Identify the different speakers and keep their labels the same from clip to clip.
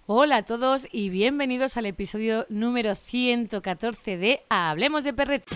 Speaker 1: Hola a todos y bienvenidos al episodio número 114 de Hablemos de Perretes.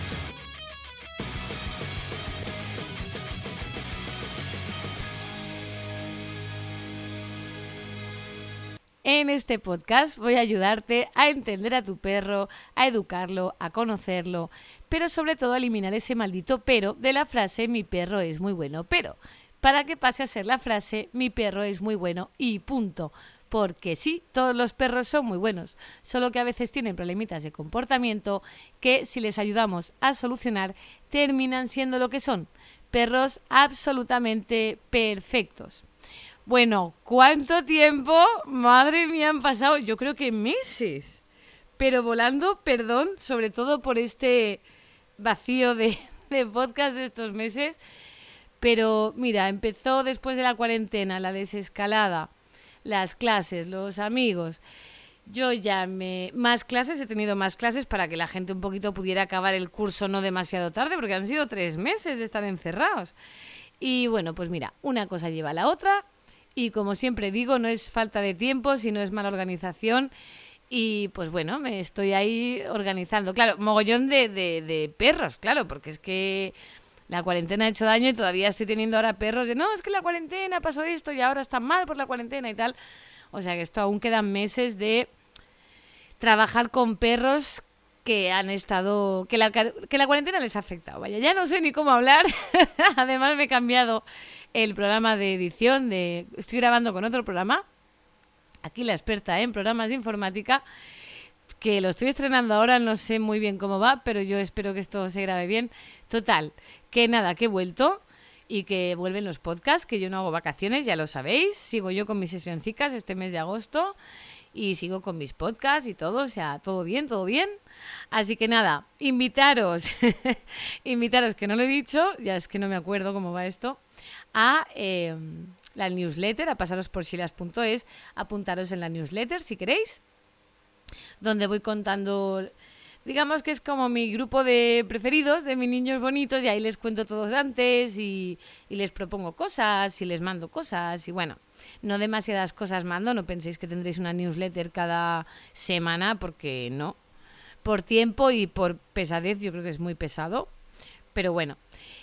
Speaker 1: En este podcast voy a ayudarte a entender a tu perro, a educarlo, a conocerlo, pero sobre todo a eliminar ese maldito pero de la frase mi perro es muy bueno, pero para que pase a ser la frase mi perro es muy bueno y punto. Porque sí, todos los perros son muy buenos, solo que a veces tienen problemitas de comportamiento que si les ayudamos a solucionar terminan siendo lo que son, perros absolutamente perfectos. Bueno, ¿cuánto tiempo? Madre mía, han pasado, yo creo que meses. Pero volando, perdón, sobre todo por este vacío de podcast de estos meses. Pero mira, empezó después de la cuarentena, la desescalada, las clases, los amigos. Más clases, he tenido más clases para que la gente un poquito pudiera acabar el curso no demasiado tarde, porque han sido 3 meses de estar encerrados. Y bueno, pues mira, una cosa lleva a la otra. Y como siempre digo, no es falta de tiempo, sino es mala organización. Y pues bueno, me estoy ahí organizando. Claro, mogollón de perros, claro, porque es que la cuarentena ha hecho daño y todavía estoy teniendo ahora perros de no, es que la cuarentena pasó esto y ahora están mal por la cuarentena y tal. O sea que esto aún quedan meses de trabajar con perros que han estado, que la cuarentena les ha afectado. Vaya, ya no sé ni cómo hablar. Además me he cambiado el programa de edición, estoy grabando con otro programa, aquí la experta en programas de informática, que lo estoy estrenando ahora, no sé muy bien cómo va, pero yo espero que esto se grabe bien. Total, que nada, que he vuelto y que vuelven los podcasts, que yo no hago vacaciones, ya lo sabéis, sigo yo con mis sesioncicas este mes de agosto y sigo con mis podcasts y todo, o sea, todo bien, todo bien. Así que nada, invitaros, que no lo he dicho, ya es que no me acuerdo cómo va esto, a la newsletter, a pasaros por silas.es, apuntaros en la newsletter si queréis, donde voy contando, digamos que es como mi grupo de preferidos, de mis niños bonitos, y ahí les cuento todos antes y les propongo cosas y les mando cosas y bueno, no demasiadas cosas mando, no penséis que tendréis una newsletter cada semana porque no, por tiempo y por pesadez yo creo que es muy pesado, pero bueno.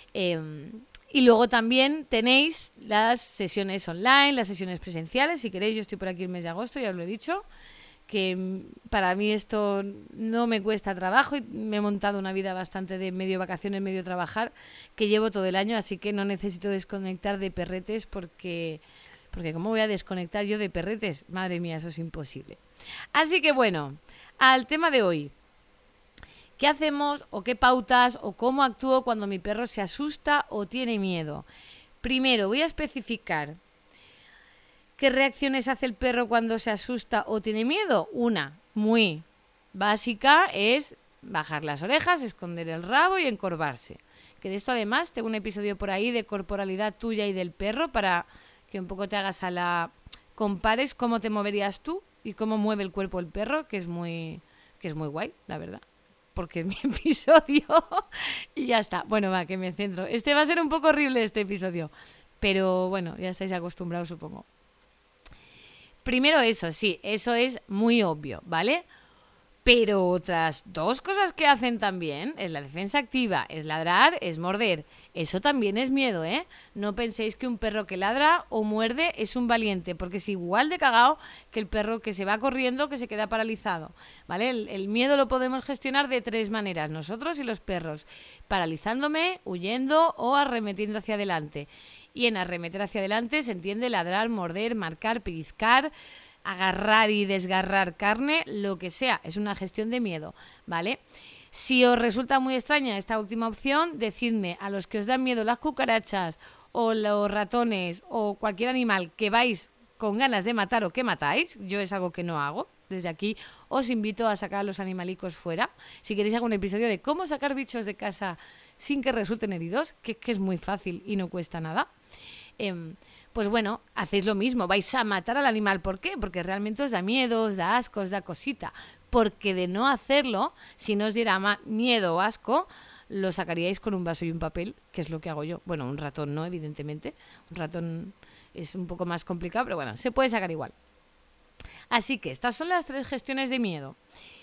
Speaker 1: Y luego también tenéis las sesiones online, las sesiones presenciales, si queréis, yo estoy por aquí el mes de agosto, ya os lo he dicho, que para mí esto no me cuesta trabajo y me he montado una vida bastante de medio vacaciones, medio trabajar, que llevo todo el año, así que no necesito desconectar de perretes porque ¿cómo voy a desconectar yo de perretes? Madre mía, eso es imposible. Así que bueno, al tema de hoy. ¿Qué hacemos o qué pautas o cómo actúo cuando mi perro se asusta o tiene miedo? Primero, voy a especificar qué reacciones hace el perro cuando se asusta o tiene miedo. Una, muy básica, es bajar las orejas, esconder el rabo y encorvarse. Que de esto además tengo un episodio por ahí de corporalidad tuya y del perro para que un poco te hagas compares cómo te moverías tú y cómo mueve el cuerpo el perro, que es muy guay, la verdad. Porque es mi episodio y ya está. Bueno, va, que me centro. Este va a ser un poco horrible este episodio, pero bueno, ya estáis acostumbrados, supongo. Primero eso, sí, eso es muy obvio, ¿vale? Pero otras 2 cosas que hacen también es la defensa activa, es ladrar, es morder. Eso también es miedo, ¿eh? No penséis que un perro que ladra o muerde es un valiente, porque es igual de cagao que el perro que se va corriendo, que se queda paralizado, ¿vale? El miedo lo podemos gestionar de 3 maneras, nosotros y los perros, paralizándome, huyendo o arremetiendo hacia adelante. Y en arremeter hacia adelante se entiende ladrar, morder, marcar, pellizcar, agarrar y desgarrar carne, lo que sea, es una gestión de miedo, ¿vale? Si os resulta muy extraña esta última opción, decidme, a los que os dan miedo las cucarachas o los ratones o cualquier animal que vais con ganas de matar o que matáis, yo es algo que no hago, desde aquí os invito a sacar a los animalicos fuera. Si queréis hago un episodio de cómo sacar bichos de casa sin que resulten heridos, que es muy fácil y no cuesta nada. Pues bueno, hacéis lo mismo, vais a matar al animal. ¿Por qué? Porque realmente os da miedo, os da asco, os da cosita. Porque de no hacerlo, si no os diera miedo o asco, lo sacaríais con un vaso y un papel, que es lo que hago yo. Bueno, un ratón no, evidentemente. Un ratón es un poco más complicado, pero bueno, se puede sacar igual. Así que estas son las 3 gestiones de miedo.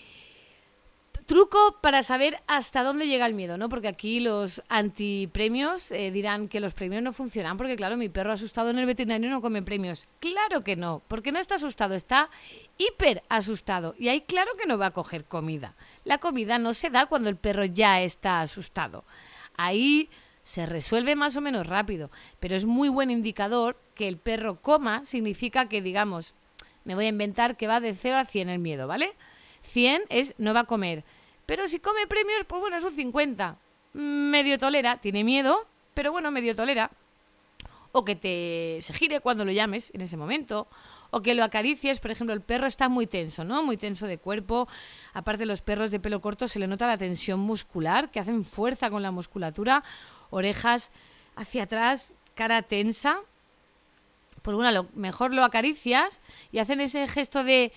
Speaker 1: Truco para saber hasta dónde llega el miedo, ¿no? Porque aquí los antipremios dirán que los premios no funcionan porque, claro, mi perro asustado en el veterinario no come premios. Claro que no, porque no está asustado, está hiper asustado y ahí claro que no va a coger comida. La comida no se da cuando el perro ya está asustado. Ahí se resuelve más o menos rápido, pero es muy buen indicador que el perro coma, significa que, digamos, me voy a inventar que va de 0 a 100 el miedo, ¿vale? 100 es no va a comer. Pero si come premios, pues bueno, es un 50. Medio tolera, tiene miedo, pero bueno, medio tolera. O que se gire cuando lo llames en ese momento. O que lo acaricies, por ejemplo, el perro está muy tenso, ¿no? Muy tenso de cuerpo. Aparte, los perros de pelo corto se le nota la tensión muscular, que hacen fuerza con la musculatura. Orejas hacia atrás, cara tensa. Pues bueno, lo mejor lo acaricias y hacen ese gesto de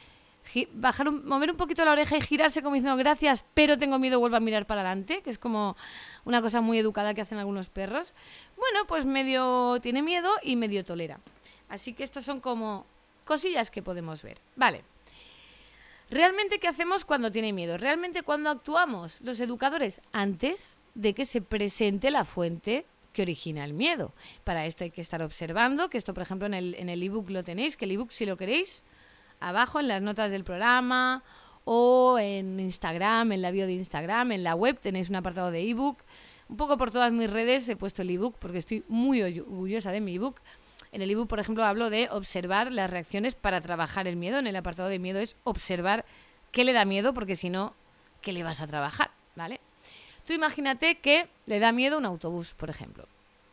Speaker 1: mover un poquito la oreja y girarse como diciendo gracias, pero tengo miedo, vuelvo a mirar para adelante, que es como una cosa muy educada que hacen algunos perros. Bueno, pues medio tiene miedo y medio tolera. Así que estos son como cosillas que podemos ver. Vale. ¿Realmente qué hacemos cuando tiene miedo? ¿Realmente cuando actuamos los educadores? Antes de que se presente la fuente que origina el miedo. Para esto hay que estar observando, que esto por ejemplo en el ebook lo tenéis, que el ebook si lo queréis abajo en las notas del programa o en Instagram, en la bio de Instagram, en la web tenéis un apartado de ebook. Un poco por todas mis redes he puesto el ebook porque estoy muy orgullosa de mi ebook. En el ebook, por ejemplo, hablo de observar las reacciones para trabajar el miedo. En el apartado de miedo es observar qué le da miedo, porque si no, ¿qué le vas a trabajar? ¿Vale? Tú imagínate que le da miedo un autobús, por ejemplo.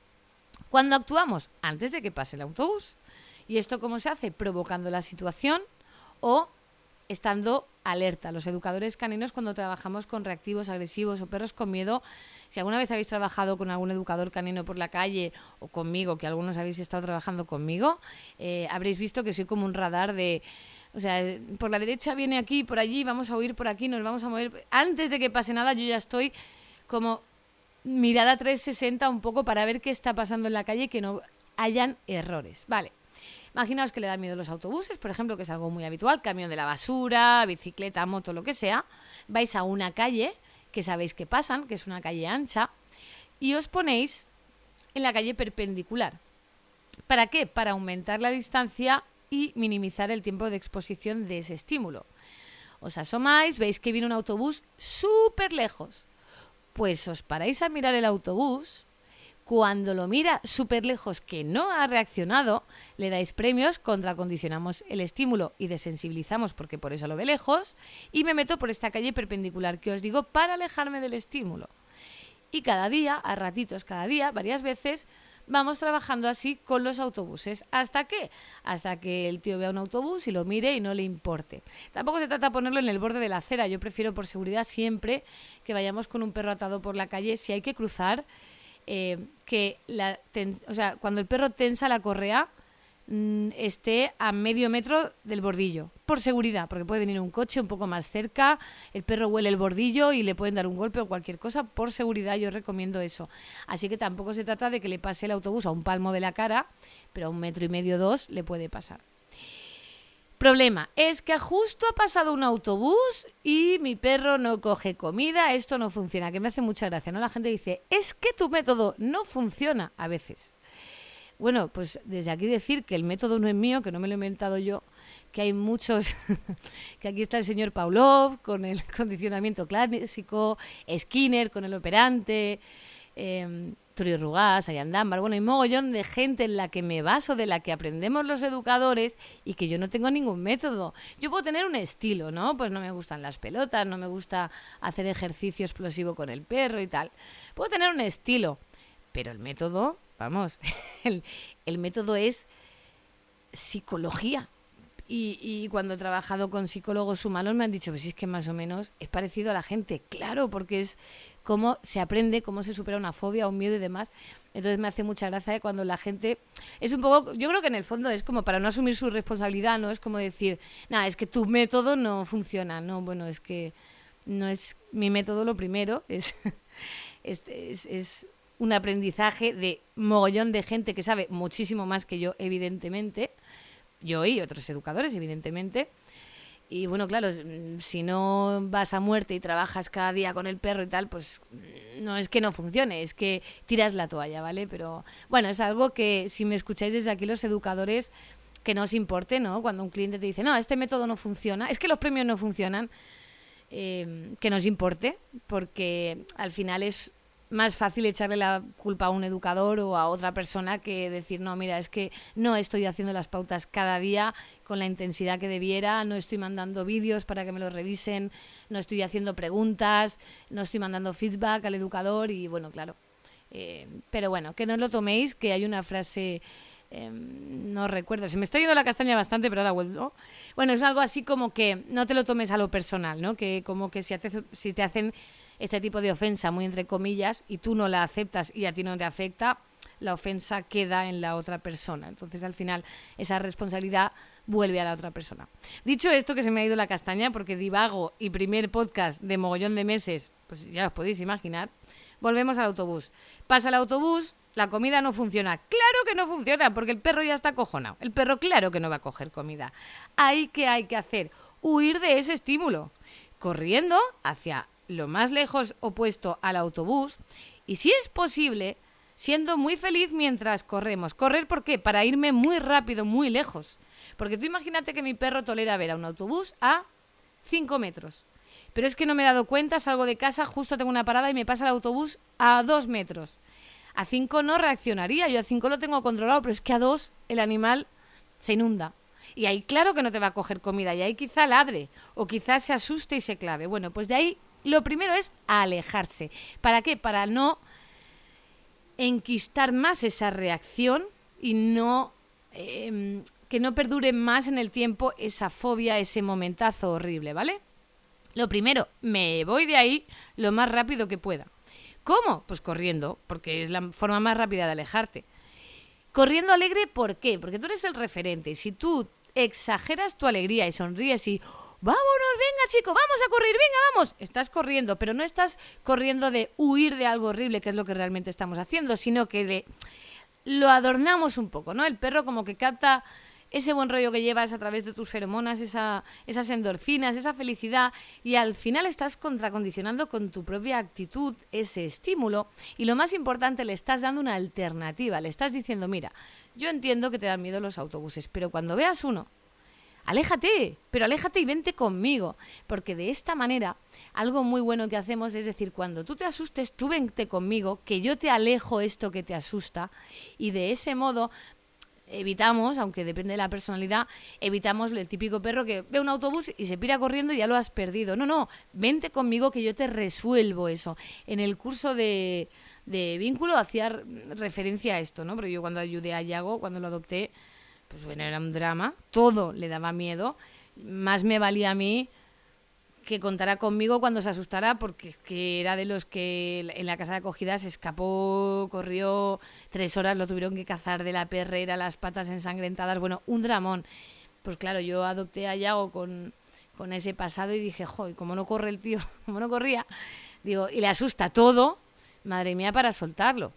Speaker 1: ¿Cuándo actuamos? Antes de que pase el autobús. ¿Y esto cómo se hace? Provocando la situación o estando alerta. Los educadores caninos, cuando trabajamos con reactivos, agresivos o perros con miedo, si alguna vez habéis trabajado con algún educador canino por la calle o conmigo, que algunos habéis estado trabajando conmigo, habréis visto que soy como un radar de... O sea, por la derecha viene aquí, por allí, vamos a huir por aquí, nos vamos a mover. Antes de que pase nada, yo ya estoy como mirada 360 un poco para ver qué está pasando en la calle y que no hayan errores. Vale. Imaginaos que le da miedo los autobuses, por ejemplo, que es algo muy habitual, camión de la basura, bicicleta, moto, lo que sea. Vais a una calle que sabéis que pasan, que es una calle ancha, y os ponéis en la calle perpendicular. ¿Para qué? Para aumentar la distancia y minimizar el tiempo de exposición de ese estímulo. Os asomáis, veis que viene un autobús súper lejos. Pues os paráis a mirar el autobús. Cuando lo mira súper lejos que no ha reaccionado, le dais premios, contracondicionamos el estímulo y desensibilizamos porque por eso lo ve lejos, y me meto por esta calle perpendicular que os digo para alejarme del estímulo. Y cada día, a ratitos cada día, varias veces, vamos trabajando así con los autobuses. ¿Hasta qué? Hasta que el tío vea un autobús y lo mire y no le importe. Tampoco se trata de ponerlo en el borde de la acera. Yo prefiero por seguridad siempre que vayamos con un perro atado por la calle. Si hay que cruzar... cuando el perro tensa la correa esté a medio metro del bordillo, por seguridad, porque puede venir un coche un poco más cerca, el perro huele el bordillo y le pueden dar un golpe o cualquier cosa. Por seguridad yo recomiendo eso. Así que tampoco se trata de que le pase el autobús a un palmo de la cara, pero a 1,5 metros, 2 le puede pasar. Problema, es que justo ha pasado un autobús y mi perro no coge comida, esto no funciona, que me hace mucha gracia, ¿no? La gente dice, es que tu método no funciona a veces. Bueno, pues desde aquí decir que el método no es mío, que no me lo he inventado yo, que hay muchos, que aquí está el señor Pavlov con el condicionamiento clásico, Skinner con el operante, Turi Rugás, Ayandambar, bueno, hay mogollón de gente en la que me baso, de la que aprendemos los educadores y que yo no tengo ningún método. Yo puedo tener un estilo, ¿no? Pues no me gustan las pelotas, no me gusta hacer ejercicio explosivo con el perro y tal. Puedo tener un estilo, pero el método, vamos, el método es psicología. Y cuando he trabajado con psicólogos humanos me han dicho, pues es que más o menos es parecido a la gente. Claro, porque es cómo se aprende, cómo se supera una fobia, un miedo y demás. Entonces me hace mucha gracia cuando la gente... Es un poco... Yo creo que en el fondo es como para no asumir su responsabilidad, ¿no? Es como decir, nada, es que tu método no funciona. No, bueno, es que no es mi método lo primero. Es un aprendizaje de mogollón de gente que sabe muchísimo más que yo, evidentemente. Yo y otros educadores, evidentemente, Y bueno, claro, si no vas a muerte y trabajas cada día con el perro y tal, pues no es que no funcione, es que tiras la toalla, ¿vale? Pero bueno, es algo que si me escucháis desde aquí los educadores, que no os importe, ¿no? Cuando un cliente te dice, no, este método no funciona, es que los premios no funcionan, que nos importe, porque al final es más fácil echarle la culpa a un educador o a otra persona que decir, no, mira, es que no estoy haciendo las pautas cada día con la intensidad que debiera, no estoy mandando vídeos para que me los revisen, no estoy haciendo preguntas, no estoy mandando feedback al educador y bueno, claro. Pero bueno, que no lo toméis, que hay una frase... no recuerdo, se me está yendo la castaña bastante, pero ahora vuelvo. Bueno, es algo así como que no te lo tomes a lo personal, ¿no? Que como que si te hacen este tipo de ofensa, muy entre comillas, y tú no la aceptas y a ti no te afecta, la ofensa queda en la otra persona. Entonces, al final, esa responsabilidad vuelve a la otra persona. Dicho esto, que se me ha ido la castaña, porque divago y primer podcast de mogollón de meses, pues ya os podéis imaginar, volvemos al autobús. Pasa el autobús, la comida no funciona. Claro que no funciona, porque el perro ya está acojonado. El perro claro que no va a coger comida. Ahí que hay que hacer, huir de ese estímulo, corriendo hacia lo más lejos opuesto al autobús y, si es posible, siendo muy feliz mientras corremos. ¿Correr por qué? Para irme muy rápido, muy lejos. Porque tú imagínate que mi perro tolera ver a un autobús a 5 metros. Pero es que no me he dado cuenta, salgo de casa, justo tengo una parada y me pasa el autobús a 2 metros. A 5 no reaccionaría, yo a 5 lo tengo controlado, pero es que a 2 el animal se inunda. Y ahí claro que no te va a coger comida, y ahí quizá ladre, o quizás se asuste y se clave. Bueno, pues de ahí lo primero es alejarse. ¿Para qué? Para no enquistar más esa reacción y no que no perdure más en el tiempo esa fobia, ese momentazo horrible, ¿vale? Lo primero, me voy de ahí lo más rápido que pueda. ¿Cómo? Pues corriendo, porque es la forma más rápida de alejarte. Corriendo alegre, ¿por qué? Porque tú eres el referente. Si tú exageras tu alegría y sonríes y vámonos, venga chico, vamos a correr, venga, vamos. Estás corriendo, pero no estás corriendo de huir de algo horrible, que es lo que realmente estamos haciendo, sino que lo adornamos un poco, ¿no? El perro como que capta ese buen rollo que llevas a través de tus feromonas, esas endorfinas, esa felicidad, y al final estás contracondicionando con tu propia actitud ese estímulo, y lo más importante, le estás dando una alternativa, le estás diciendo, mira, yo entiendo que te dan miedo los autobuses, pero cuando veas uno, aléjate, pero aléjate y vente conmigo, porque de esta manera algo muy bueno que hacemos es decir, cuando tú te asustes, tú vente conmigo, que yo te alejo esto que te asusta, y de ese modo evitamos, aunque depende de la personalidad, evitamos el típico perro que ve un autobús y se pira corriendo y ya lo has perdido. No, no, vente conmigo que yo te resuelvo eso. En el curso de vínculo hacía referencia a esto, ¿no? Porque yo cuando ayudé a Yago, cuando lo adopté, pues bueno, era un drama, todo le daba miedo, más me valía a mí que contara conmigo cuando se asustara, porque es que era de los que en la casa de acogida se escapó, corrió 3 horas, lo tuvieron que cazar de la perrera, las patas ensangrentadas, bueno, un dramón. Pues claro, yo adopté a Yago con ese pasado y dije, joder, como no corre el tío, como no corría, digo, y le asusta todo, madre mía, para soltarlo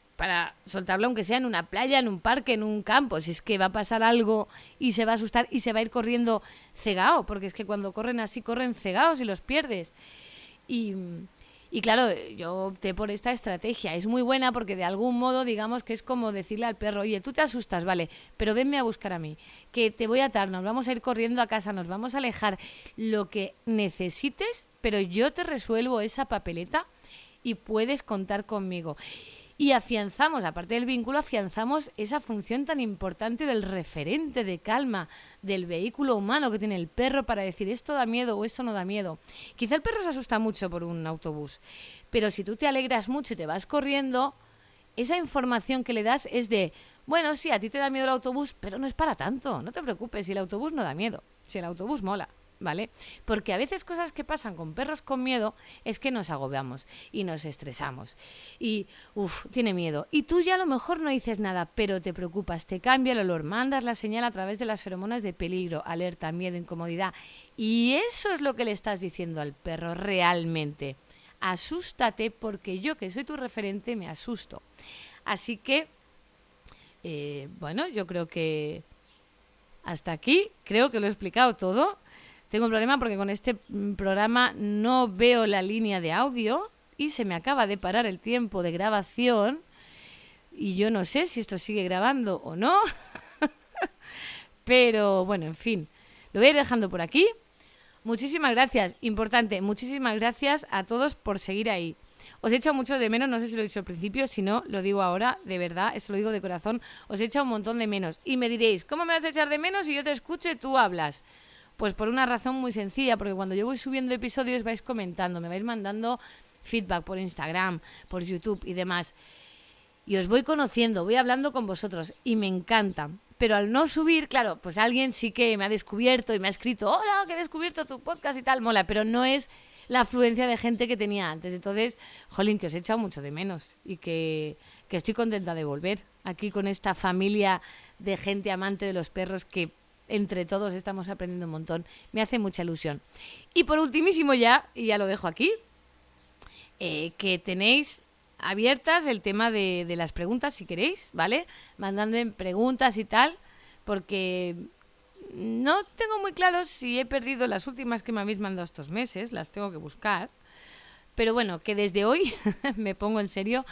Speaker 1: aunque sea en una playa, en un parque, en un campo, si es que va a pasar algo y se va a asustar y se va a ir corriendo cegado, porque es que cuando corren así, corren cegados y los pierdes. Y claro, yo opté por esta estrategia, es muy buena porque de algún modo digamos que es como decirle al perro, oye, tú te asustas, vale, pero venme a buscar a mí, que te voy a atar, nos vamos a ir corriendo a casa, nos vamos a alejar, lo que necesites, pero yo te resuelvo esa papeleta y puedes contar conmigo. Y afianzamos, aparte del vínculo, afianzamos esa función tan importante del referente de calma, del vehículo humano que tiene el perro para decir esto da miedo o esto no da miedo. Quizá el perro se asusta mucho por un autobús, pero si tú te alegras mucho y te vas corriendo, esa información que le das es de, bueno, sí, a ti te da miedo el autobús, pero no es para tanto, no te preocupes, si el autobús no da miedo, si el autobús mola. ¿Vale? Porque a veces cosas que pasan con perros con miedo es que nos agobiamos y nos estresamos y, tiene miedo. Y tú ya a lo mejor no dices nada, pero te preocupas, te cambia el olor, mandas la señal a través de las feromonas de peligro, alerta, miedo, incomodidad. Y eso es lo que le estás diciendo al perro realmente. Asústate porque yo, que soy tu referente, me asusto. Así que, bueno, yo creo que hasta aquí, creo que lo he explicado todo. tengo un problema porque con este programa no veo la línea de audio y se me acaba de parar el tiempo de grabación y yo no sé si esto sigue grabando o no. Pero bueno, en fin, lo voy a ir dejando por aquí. Muchísimas gracias, importante, muchísimas gracias a todos por seguir ahí. Os he echado mucho de menos, no sé si lo he dicho al principio, si no, lo digo ahora, de verdad, esto lo digo de corazón, os he echado un montón de menos. Y me diréis, ¿cómo me vas a echar de menos si yo te escucho y tú hablas? Pues por una razón muy sencilla, porque cuando yo voy subiendo episodios vais comentando, me vais mandando feedback por Instagram, por YouTube y demás. Y os voy conociendo, voy hablando con vosotros y me encanta. Pero al no subir, claro, pues alguien sí que me ha descubierto y me ha escrito, hola, que he descubierto tu podcast y tal, mola, pero no es la afluencia de gente que tenía antes. Entonces, jolín, que os he echado mucho de menos y que estoy contenta de volver aquí con esta familia de gente amante de los perros que entre todos estamos aprendiendo un montón. Me hace mucha ilusión. Y por ultimísimo ya, y ya lo dejo aquí, que tenéis abiertas el tema de las preguntas si queréis, ¿vale? Mandadme preguntas y tal, porque no tengo muy claro si he perdido las últimas que me habéis mandado estos meses, las tengo que buscar, pero bueno, que desde hoy me pongo en serio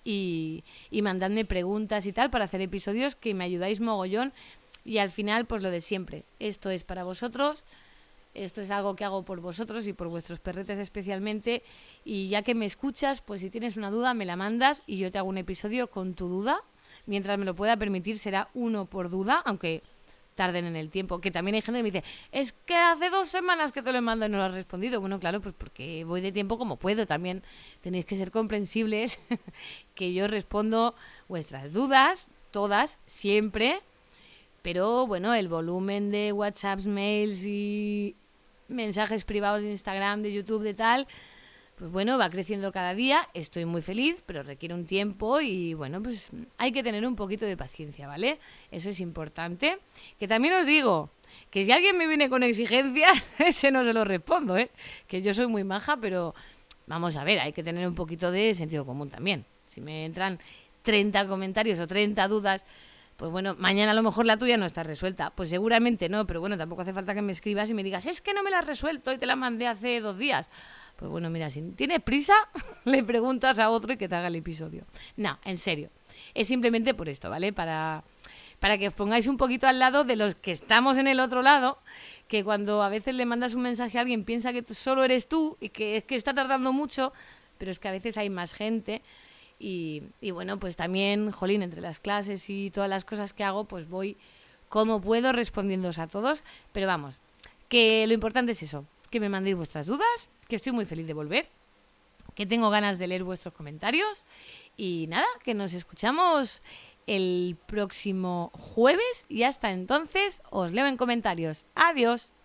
Speaker 1: y mandadme preguntas y tal para hacer episodios que me ayudáis mogollón y al final pues lo de siempre, esto es para vosotros. Esto es algo que hago por vosotros y por vuestros perretes especialmente. Y ya que me escuchas, pues si tienes una duda me la mandas y yo te hago un episodio con tu duda. Mientras me lo pueda permitir será uno por duda, aunque tarden en el tiempo. Que también hay gente que me dice, es que hace 2 semanas que te lo he mandado y no lo has respondido. Bueno, claro, pues porque voy de tiempo como puedo. También tenéis que ser comprensibles que yo respondo vuestras dudas, todas, siempre. Pero bueno, el volumen de WhatsApps, mails y mensajes privados de Instagram, de YouTube, de tal, pues bueno, va creciendo cada día. Estoy muy feliz, pero requiere un tiempo y bueno, pues hay que tener un poquito de paciencia, ¿vale? Eso es importante. Que también os digo que si alguien me viene con exigencias, ese no se lo respondo, ¿eh? Que yo soy muy maja, pero vamos a ver, hay que tener un poquito de sentido común también. Si me entran 30 comentarios o 30 dudas, pues bueno, mañana a lo mejor la tuya no está resuelta. Pues seguramente no, pero bueno, tampoco hace falta que me escribas y me digas, es que no me la has resuelto y te la mandé hace 2 días. Pues bueno, mira, si tienes prisa, le preguntas a otro y que te haga el episodio. No, en serio. Es simplemente por esto, ¿vale? Para que os pongáis un poquito al lado de los que estamos en el otro lado, que cuando a veces le mandas un mensaje a alguien piensa que solo eres tú y que es que está tardando mucho, pero es que a veces hay más gente. Y bueno, pues también, jolín, entre las clases y todas las cosas que hago, pues voy como puedo respondiéndoos a todos. Pero vamos, que lo importante es eso, que me mandéis vuestras dudas, que estoy muy feliz de volver, que tengo ganas de leer vuestros comentarios. Y nada, que nos escuchamos el próximo jueves y hasta entonces os leo en comentarios. Adiós.